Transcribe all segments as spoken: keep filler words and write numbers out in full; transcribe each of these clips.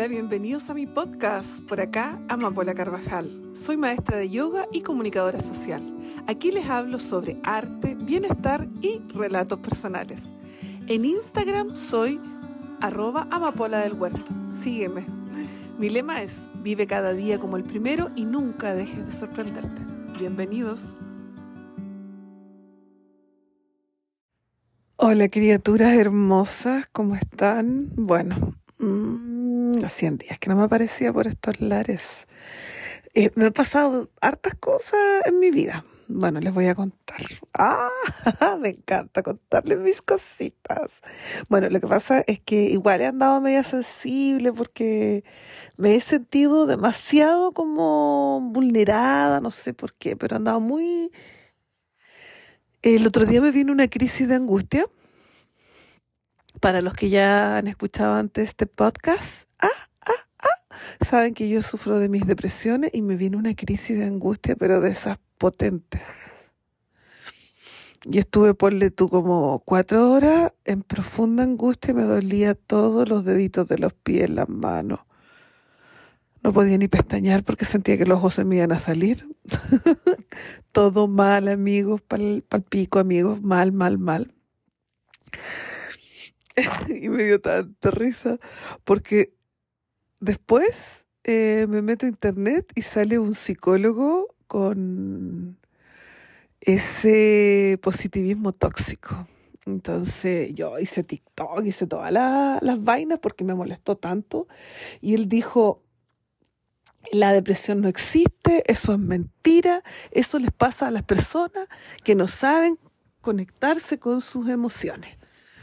Hola, bienvenidos a mi podcast. Por acá, Amapola Carvajal. Soy maestra de yoga y comunicadora social. Aquí les hablo sobre arte, bienestar y relatos personales. En Instagram soy arroba amapola del huerto. Sígueme. Mi lema es, vive cada día como el primero y nunca dejes de sorprenderte. Bienvenidos. Hola, criaturas hermosas, ¿cómo están? Bueno, mmm, hacían días que no me aparecía por estos lares. Eh, me han pasado hartas cosas en mi vida. Bueno, les voy a contar. ¡Ah! Me encanta contarles mis cositas. Bueno, lo que pasa es que igual he andado media sensible porque me he sentido demasiado como vulnerada, no sé por qué, pero he andado muy... El otro día me vino una crisis de angustia. Para los que ya han escuchado antes este podcast, ah, ah, ah, saben que yo sufro de mis depresiones y me vino una crisis de angustia, pero de esas potentes. Y estuve, ponle tú, como cuatro horas en profunda angustia, me dolía todos los deditos de los pies, las manos. No podía ni pestañear porque sentía que los ojos se me iban a salir. Todo mal, amigos, pal, pal pico, amigos, mal, mal, mal. Y me dio tanta risa porque después eh, me meto a internet y sale un psicólogo con ese positivismo tóxico. Entonces yo hice TikTok, hice todas la, las vainas porque me molestó tanto. Y él dijo, la depresión no existe, eso es mentira, eso les pasa a las personas que no saben conectarse con sus emociones.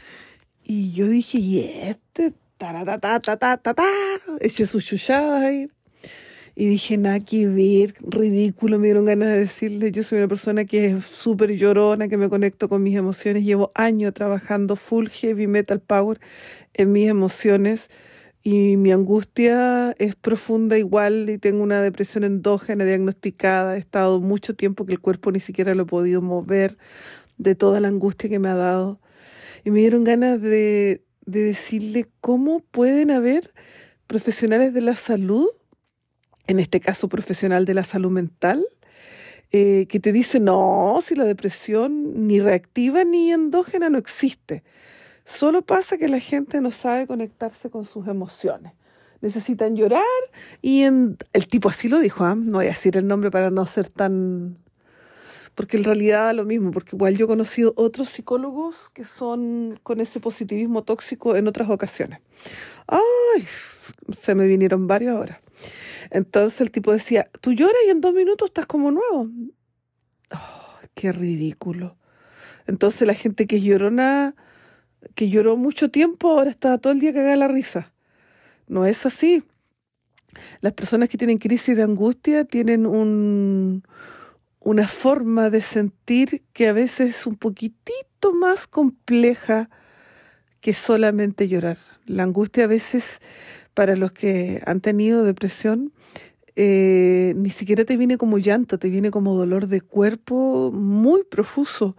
Y yo dije, y este, ta-ra-ta-ta-ta-ta-ta, eché su chuchada ahí. Y dije, nada que ver, ridículo, me dieron ganas de decirle, yo soy una persona que es súper llorona, que me conecto con mis emociones, llevo años trabajando full heavy metal power en mis emociones, y mi angustia es profunda igual, y tengo una depresión endógena diagnosticada, he estado mucho tiempo que el cuerpo ni siquiera lo he podido mover de toda la angustia que me ha dado. Y me dieron ganas de, de decirle cómo pueden haber profesionales de la salud, en este caso profesional de la salud mental, eh, que te dicen, no, si la depresión ni reactiva ni endógena no existe. Solo pasa que la gente no sabe conectarse con sus emociones. Necesitan llorar y en, el tipo así lo dijo, ¿eh? No voy a decir el nombre para no ser tan... Porque en realidad da lo mismo, porque igual yo he conocido otros psicólogos que son con ese positivismo tóxico en otras ocasiones. ¡Ay! Se me vinieron varios ahora. Entonces el tipo decía, tú lloras y en dos minutos estás como nuevo. ¡Oh, qué ridículo! Entonces la gente que es llorona, que lloró mucho tiempo, ahora está todo el día cagada la risa. No es así. Las personas que tienen crisis de angustia tienen un... una forma de sentir que a veces es un poquitito más compleja que solamente llorar. La angustia a veces, para los que han tenido depresión, eh, ni siquiera te viene como llanto, te viene como dolor de cuerpo muy profuso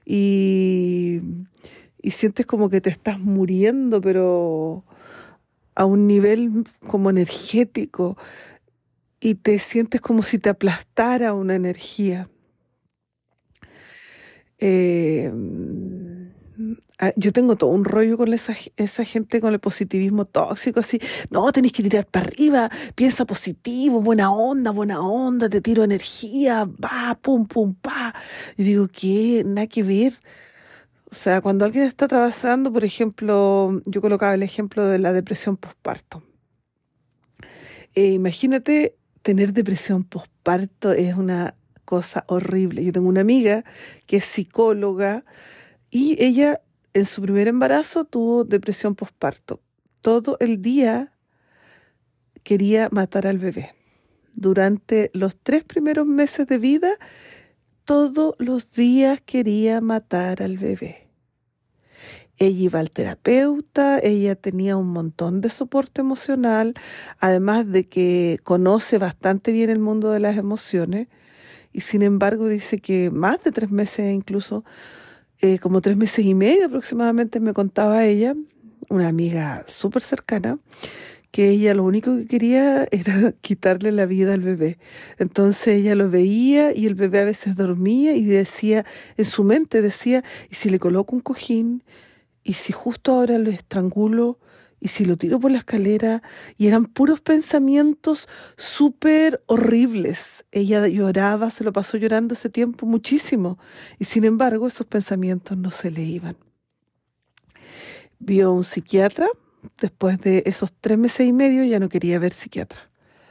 y, y sientes como que te estás muriendo, pero a un nivel como energético. Y te sientes como si te aplastara una energía. Eh, yo tengo todo un rollo con esa, esa gente con el positivismo tóxico, así, no, tenés que tirar para arriba, piensa positivo, buena onda, buena onda, te tiro energía, va, pum, pum, pa. Y digo, ¿qué? Nada que ver. O sea, cuando alguien está atravesando, por ejemplo, yo colocaba el ejemplo de la depresión posparto. Eh, imagínate... Tener depresión posparto es una cosa horrible. Yo tengo una amiga que es psicóloga y ella en su primer embarazo tuvo depresión posparto. Todo el día quería matar al bebé. Durante los tres primeros meses de vida, todos los días quería matar al bebé. Ella iba al terapeuta, ella tenía un montón de soporte emocional, además de que conoce bastante bien el mundo de las emociones, y sin embargo dice que más de tres meses incluso, eh, como tres meses y medio aproximadamente me contaba ella, una amiga súper cercana, que ella lo único que quería era quitarle la vida al bebé. Entonces ella lo veía y el bebé a veces dormía y decía, en su mente decía, ¿y si le coloco un cojín? ¿Y si justo ahora lo estrangulo? ¿Y si lo tiro por la escalera? Y eran puros pensamientos súper horribles. Ella lloraba, se lo pasó llorando ese tiempo muchísimo. Y sin embargo, esos pensamientos no se le iban. Vio a un psiquiatra. Después de esos tres meses y medio ya no quería ver psiquiatra.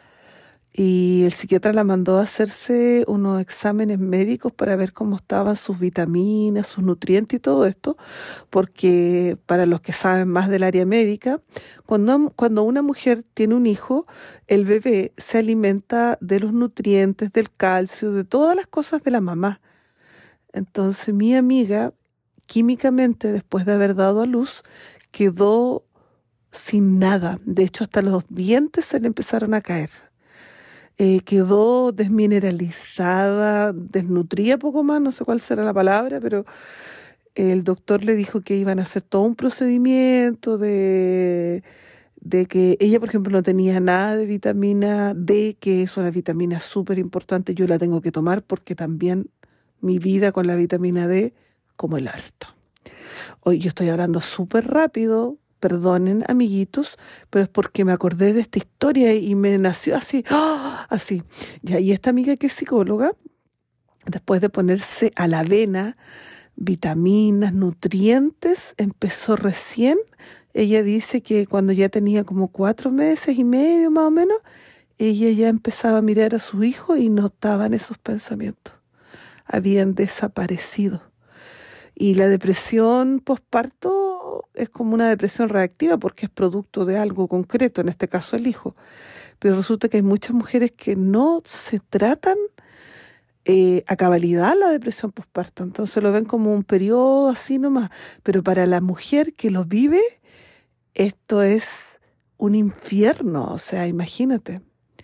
Y el psiquiatra la mandó a hacerse unos exámenes médicos para ver cómo estaban sus vitaminas, sus nutrientes y todo esto, porque para los que saben más del área médica, cuando, cuando una mujer tiene un hijo, el bebé se alimenta de los nutrientes, del calcio, de todas las cosas de la mamá. Entonces mi amiga, químicamente, después de haber dado a luz, quedó sin nada. De hecho, hasta los dientes se le empezaron a caer. Eh, quedó desmineralizada, desnutrida poco más, no sé cuál será la palabra, pero el doctor le dijo que iban a hacer todo un procedimiento de, de que ella, por ejemplo, no tenía nada de vitamina D, que es una vitamina súper importante, yo la tengo que tomar porque también mi vida con la vitamina D como el harto. Hoy yo estoy hablando súper rápido, perdonen, amiguitos, pero es porque me acordé de esta historia y me nació así, ¡oh! Así. Ya, y esta amiga que es psicóloga, después de ponerse a la avena vitaminas, nutrientes, empezó recién. Ella dice que cuando ya tenía como cuatro meses y medio más o menos, ella ya empezaba a mirar a su hijo y notaban esos pensamientos. Habían desaparecido. Y la depresión posparto es como una depresión reactiva porque es producto de algo concreto, en este caso el hijo. Pero resulta que hay muchas mujeres que no se tratan eh, a cabalidad la depresión posparto. Entonces lo ven como un periodo así nomás. Pero para la mujer que lo vive, esto es un infierno. O sea, imagínate.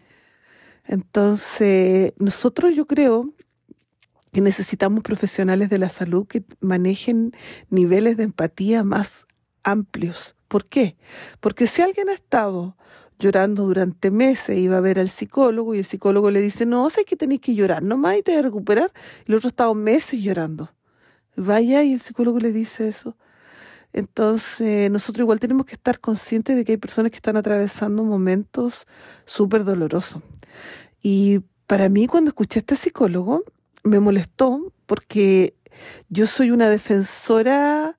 Entonces, nosotros yo creo que necesitamos profesionales de la salud que manejen niveles de empatía más amplios. ¿Por qué? Porque si alguien ha estado llorando durante meses y va a ver al psicólogo y el psicólogo le dice, no, sé que tenés que llorar nomás y te vas a recuperar, y el otro ha estado meses llorando. Vaya y el psicólogo le dice eso. Entonces, nosotros igual tenemos que estar conscientes de que hay personas que están atravesando momentos súper dolorosos. Y para mí, cuando escuché a este psicólogo, me molestó porque yo soy una defensora,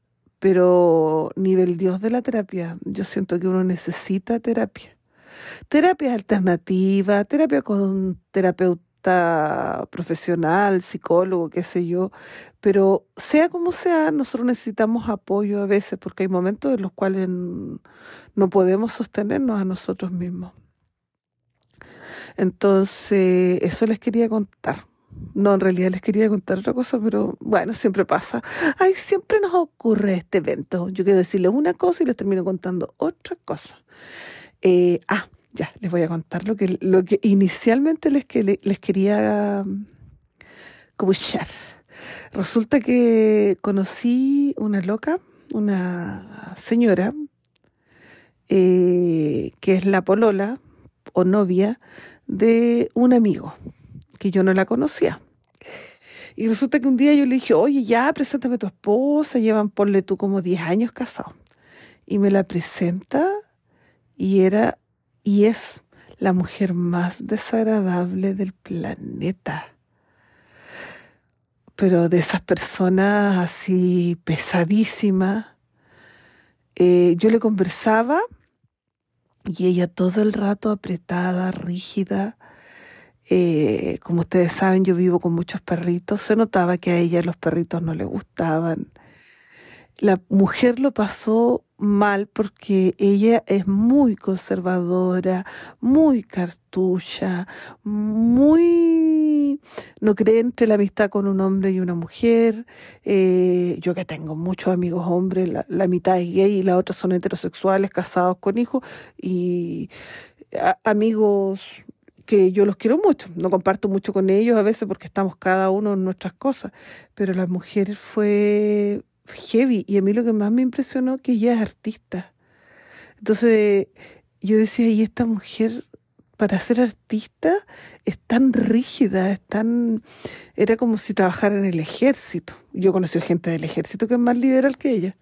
pero nivel Dios de la terapia. Yo siento que uno necesita terapia. Terapia alternativa, terapia con terapeuta profesional, psicólogo, qué sé yo. Pero sea como sea, nosotros necesitamos apoyo a veces porque hay momentos en los cuales no podemos sostenernos a nosotros mismos. Entonces, eso les quería contar. No, en realidad les quería contar otra cosa, pero bueno, siempre pasa. Ay, siempre nos ocurre este evento. Yo quiero decirles una cosa y les termino contando otra cosa. Eh, ah, ya, les voy a contar lo que, lo que inicialmente les, que, les quería um, comunicar. Resulta que conocí una loca, una señora, eh, que es la polola o novia de un amigo, que yo no la conocía. Y resulta que un día yo le dije, oye, ya, preséntame a tu esposa, llevan, ponle tú, como diez años casados. Y me la presenta y era, y es la mujer más desagradable del planeta. Pero de esas personas así pesadísimas. Eh, yo le conversaba y ella todo el rato apretada, rígida. Eh, como ustedes saben, yo vivo con muchos perritos. Se notaba que a ella los perritos no le gustaban. La mujer lo pasó mal porque ella es muy conservadora, muy cartucha, muy... no cree entre la amistad con un hombre y una mujer. Eh, yo que tengo muchos amigos hombres, la, la mitad es gay y la otra son heterosexuales, casados con hijos, y a, amigos que yo los quiero mucho, no comparto mucho con ellos a veces porque estamos cada uno en nuestras cosas, pero la mujer fue heavy y a mí lo que más me impresionó que ella es artista. Entonces yo decía, y esta mujer, para ser artista, es tan rígida, es tan... Era como si trabajara en el ejército. Yo conocí gente del ejército que es más liberal que ella.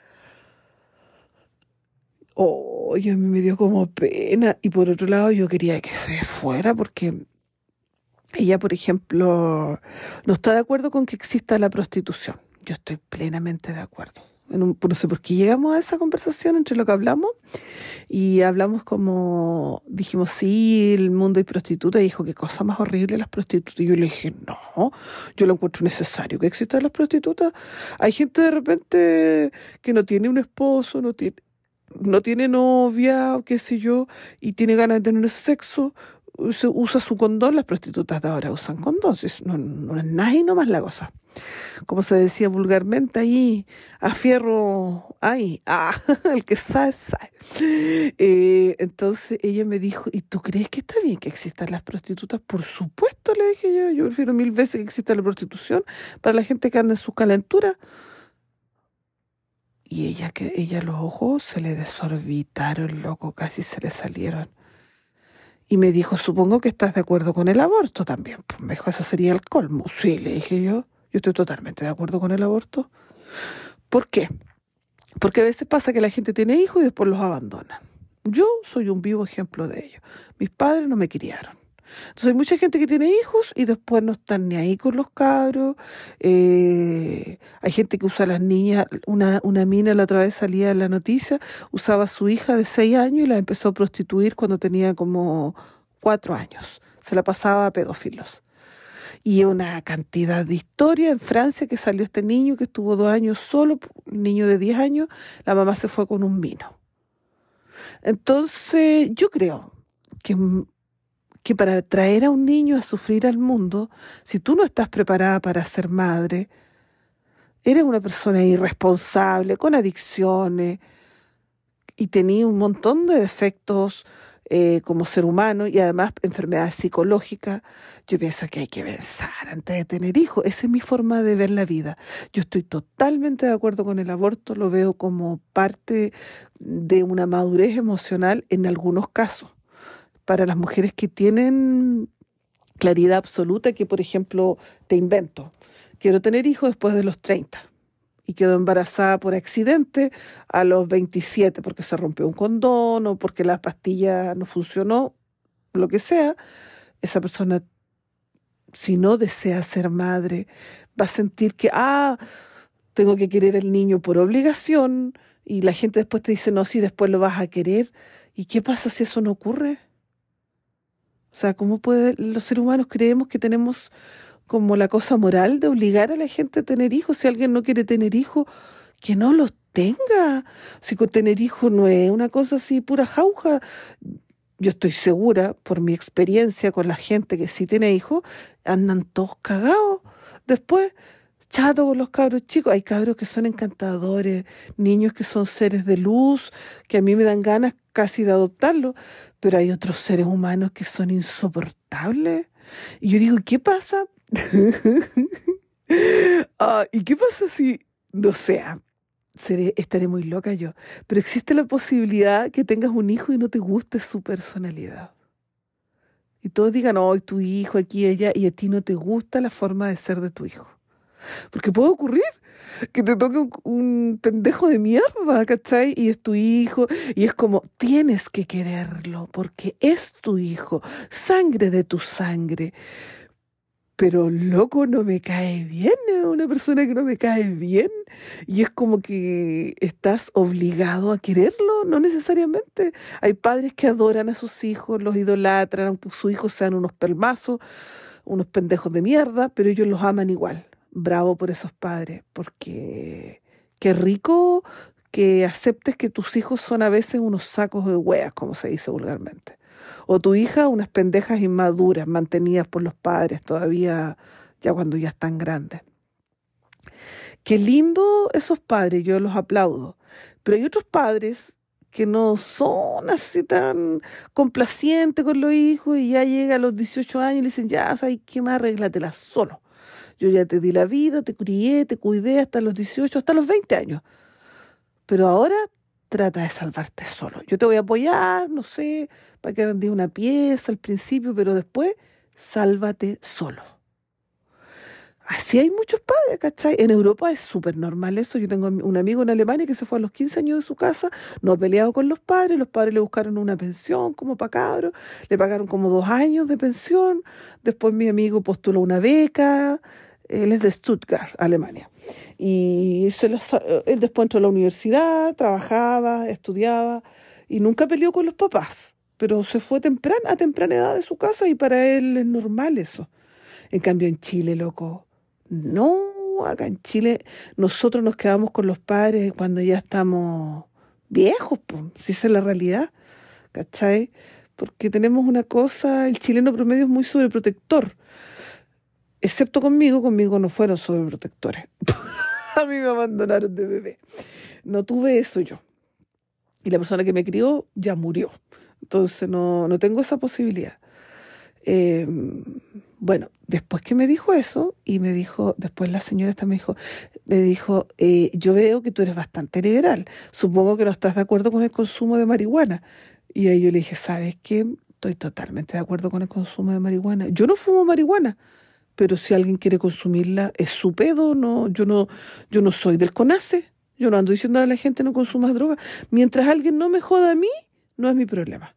Oh, y a mí me dio como pena. Y por otro lado, yo quería que se fuera porque ella, por ejemplo, no está de acuerdo con que exista la prostitución. Yo estoy plenamente de acuerdo. En un, no sé por qué llegamos a esa conversación entre lo que hablamos y hablamos como, dijimos, sí, el mundo hay prostitutas, y dijo, qué cosa más horrible las prostitutas. Y yo le dije, no, yo lo encuentro necesario que existan las prostitutas. Hay gente de repente que no tiene un esposo, no tiene, no tiene novia, qué sé yo, y tiene ganas de tener sexo, se usa su condón. Las prostitutas de ahora usan condón, no, no es nada y no más la cosa. Como se decía vulgarmente ahí, a fierro, ay, ah, el que sabe, sabe. Eh, entonces ella me dijo, ¿y tú crees que está bien que existan las prostitutas? Por supuesto, le dije yo, yo prefiero mil veces que exista la prostitución para la gente que anda en su calentura. Y ella, que ella los ojos se le desorbitaron, loco, casi se le salieron. Y me dijo, supongo que estás de acuerdo con el aborto también. Pues me dijo, eso sería el colmo. Sí, le dije yo. Yo estoy totalmente de acuerdo con el aborto. ¿Por qué? Porque a veces pasa que la gente tiene hijos y después los abandona. Yo soy un vivo ejemplo de ello. Mis padres no me criaron. Entonces hay mucha gente que tiene hijos y después no están ni ahí con los cabros. Eh, hay gente que usa a las niñas. Una, una mina la otra vez salía en la noticia, usaba a su hija de seis años y la empezó a prostituir cuando tenía como cuatro años. Se la pasaba a pedófilos. Y una cantidad de historia en Francia que salió este niño que estuvo dos años solo, un niño de diez años, la mamá se fue con un mino. Entonces yo creo que, que para traer a un niño a sufrir al mundo, si tú no estás preparada para ser madre, eres una persona irresponsable, con adicciones, y tenías un montón de defectos eh, como ser humano y además enfermedades psicológicas, yo pienso que hay que pensar antes de tener hijos. Esa es mi forma de ver la vida. Yo estoy totalmente de acuerdo con el aborto, lo veo como parte de una madurez emocional en algunos casos. Para las mujeres que tienen claridad absoluta, que por ejemplo, te invento, quiero tener hijos después de los treinta. Y quedó embarazada por accidente a los veintisiete porque se rompió un condón o porque la pastilla no funcionó, lo que sea. Esa persona, si no desea ser madre, va a sentir que, ah, tengo que querer al niño por obligación, y la gente después te dice, no, sí, después lo vas a querer. ¿Y qué pasa si eso no ocurre? O sea, ¿cómo puede, los seres humanos creemos que tenemos como la cosa moral de obligar a la gente a tener hijos? Si alguien no quiere tener hijos, que no los tenga. Si con tener hijos no es una cosa así pura jauja. Yo estoy segura, por mi experiencia con la gente que sí tiene hijos, andan todos cagados. Después, chato con los cabros chicos. Hay cabros que son encantadores, niños que son seres de luz, que a mí me dan ganas casi de adoptarlos, pero hay otros seres humanos que son insoportables. Y yo digo, ¿qué pasa? ah, ¿Y qué pasa si, no sé, seré, estaré muy loca yo, pero existe la posibilidad que tengas un hijo y no te guste su personalidad? Y todos digan, oh, tu hijo aquí y allá, y a ti no te gusta la forma de ser de tu hijo. Porque puede ocurrir que te toque un, un pendejo de mierda, ¿cachai? Y es tu hijo, y es como, tienes que quererlo, porque es tu hijo, sangre de tu sangre. Pero loco, no me cae bien, es una persona que no me cae bien, y es como que estás obligado a quererlo, no necesariamente. Hay padres que adoran a sus hijos, los idolatran, aunque sus hijos sean unos pelmazos, unos pendejos de mierda, pero ellos los aman igual. Bravo por esos padres, porque qué rico que aceptes que tus hijos son a veces unos sacos de hueas, como se dice vulgarmente. O tu hija, unas pendejas inmaduras, mantenidas por los padres todavía, ya cuando ya están grandes. Qué lindo esos padres, yo los aplaudo. Pero hay otros padres que no son así tan complacientes con los hijos y ya llega a los dieciocho años y le dicen, ya, ¿sabes qué más? Arréglatela solo. Yo ya te di la vida, te crié, te cuidé hasta los dieciocho, hasta los veinte años. Pero ahora trata de salvarte solo. Yo te voy a apoyar, no sé, para que andes una pieza al principio, pero después, sálvate solo. Así hay muchos padres, ¿cachai? En Europa es súper normal eso. Yo tengo un amigo en Alemania que se fue a los quince años de su casa, no ha peleado con los padres, los padres le buscaron una pensión como para cabros, le pagaron como dos años de pensión, después mi amigo postuló una beca, él es de Stuttgart, Alemania, y se los- él después entró a la universidad, trabajaba, estudiaba, y nunca peleó con los papás, pero se fue temprana, a temprana edad de su casa y para él es normal eso. En cambio, en Chile, loco, no, acá en Chile nosotros nos quedamos con los padres cuando ya estamos viejos, pues, si esa es la realidad, ¿cachai? Porque tenemos una cosa, el chileno promedio es muy sobreprotector, excepto conmigo, conmigo no fueron sobreprotectores. A mí me abandonaron de bebé. No tuve eso yo. Y la persona que me crió ya murió. Entonces no, no tengo esa posibilidad. Eh, bueno, después que me dijo eso, y me dijo, después la señora esta me dijo, me dijo, eh, yo veo que tú eres bastante liberal, supongo que no estás de acuerdo con el consumo de marihuana. Y ahí yo le dije, ¿sabes qué? Estoy totalmente de acuerdo con el consumo de marihuana. Yo no fumo marihuana, pero si alguien quiere consumirla, es su pedo, no, yo no, yo no soy del CONASE, yo no ando diciendo a la gente no consumas droga. Mientras alguien no me joda a mí, no es mi problema.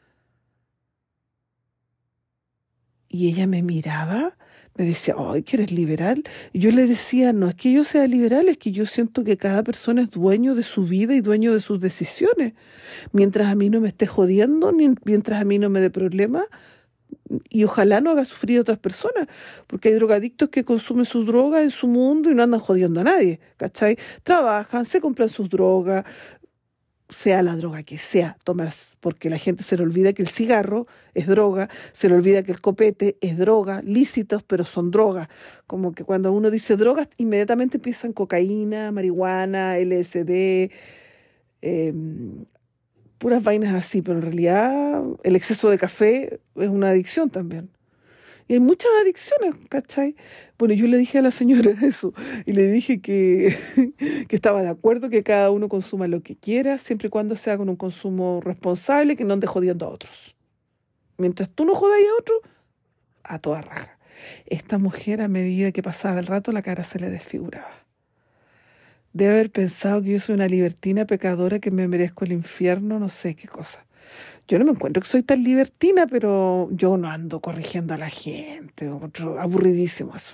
Y ella me miraba, me decía, ay, que eres liberal. Y yo le decía, no es que yo sea liberal, es que yo siento que cada persona es dueño de su vida y dueño de sus decisiones. Mientras a mí no me esté jodiendo, ni- mientras a mí no me dé problema, y ojalá no haga sufrir a otras personas, porque hay drogadictos que consumen sus drogas en su mundo y no andan jodiendo a nadie, ¿cachai? Trabajan, se compran sus drogas, sea la droga que sea, tomar, porque la gente se le olvida que el cigarro es droga, se le olvida que el copete es droga, lícitos, pero son drogas. Como que cuando uno dice drogas, inmediatamente empiezan cocaína, marihuana, L S D, eh, puras vainas así, pero en realidad el exceso de café es una adicción también. Y hay muchas adicciones, ¿cachai? Bueno, yo le dije a la señora eso, y le dije que, que estaba de acuerdo que cada uno consuma lo que quiera, siempre y cuando sea con un consumo responsable, que no ande jodiendo a otros. Mientras tú no jodas a otros, a toda raja. Esta mujer, a medida que pasaba el rato, la cara se le desfiguraba. Debe haber pensado que yo soy una libertina pecadora que me merezco el infierno, no sé qué cosa. Yo no me encuentro que soy tan libertina, pero yo no ando corrigiendo a la gente. Otro, aburridísimo eso.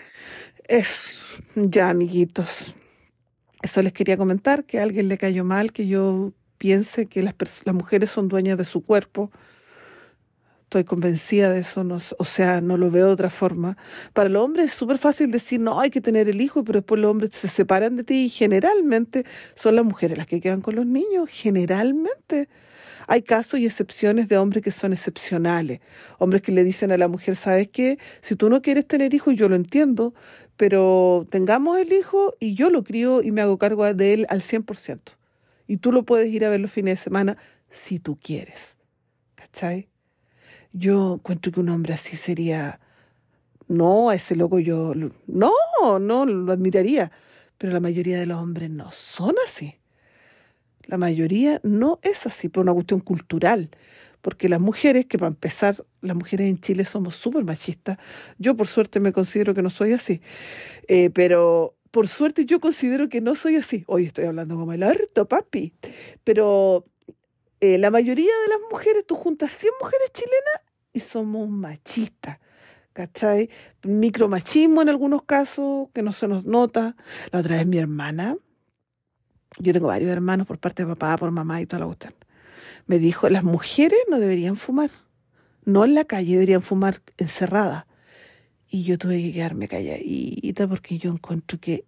Eso, ya, amiguitos. Eso les quería comentar, que a alguien le cayó mal, que yo piense que las, pers- las mujeres son dueñas de su cuerpo. Estoy convencida de eso, no, s- o sea, no lo veo de otra forma. Para los hombres es súper fácil decir, no, hay que tener el hijo, pero después los hombres se separan de ti y generalmente son las mujeres las que quedan con los niños, generalmente. Hay casos y excepciones de hombres que son excepcionales. Hombres que le dicen a la mujer, ¿sabes qué? Si tú no quieres tener hijos, yo lo entiendo, pero tengamos el hijo y yo lo crío y me hago cargo de él al cien por ciento. Y tú lo puedes ir a ver los fines de semana si tú quieres. ¿Cachai? Yo encuentro que un hombre así sería, no, a ese loco yo, lo- no, no, lo admiraría. Pero la mayoría de los hombres no son así. La mayoría no es así, por una cuestión cultural. Porque las mujeres, que para empezar, las mujeres en Chile somos súper machistas. Yo por suerte me considero que no soy así. Eh, pero por suerte yo considero que no soy así. Hoy estoy hablando como el harto, papi. Pero eh, la mayoría de las mujeres, tú juntas cien mujeres chilenas y somos machistas. ¿Cachai? Micromachismo en algunos casos, que no se nos nota. La otra vez mi hermana, yo tengo varios hermanos por parte de papá, por mamá y toda la cuestión. Me dijo, las mujeres no deberían fumar, no en la calle, deberían fumar encerradas. Y yo tuve que quedarme calladita porque yo encuentro que,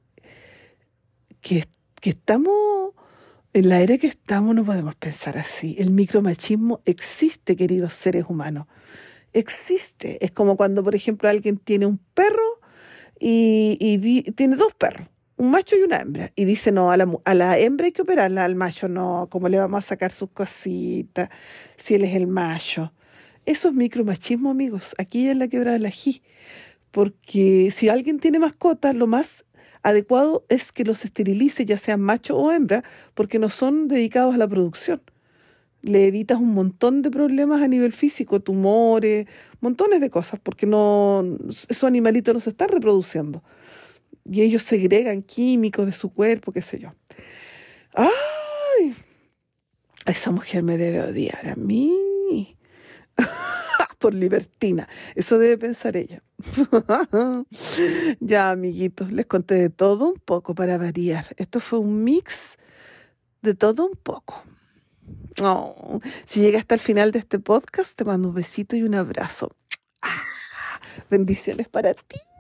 que, que estamos, en la era que estamos no podemos pensar así. El micromachismo existe, queridos seres humanos. Existe. Es como cuando, por ejemplo, alguien tiene un perro y, y di- tiene dos perros, un macho y una hembra, y dice, no, a la, mu- a la hembra hay que operarla, al macho no, ¿cómo le vamos a sacar sus cositas si él es el macho? Eso es micromachismo, amigos. Aquí en la quebrada del Ají, porque si alguien tiene mascotas, lo más adecuado es que los esterilice, ya sean macho o hembra, porque no son dedicados a la producción. Le evitas un montón de problemas a nivel físico, tumores, montones de cosas, porque no, esos animalitos no se están reproduciendo. Y ellos segregan químicos de su cuerpo, qué sé yo. ¡Ay! Esa mujer me debe odiar a mí. Por libertina. Eso debe pensar ella. Ya, amiguitos, les conté de todo un poco para variar. Esto fue un mix de todo un poco. Oh, si llegas hasta el final de este podcast, te mando un besito y un abrazo. Ah, bendiciones para ti.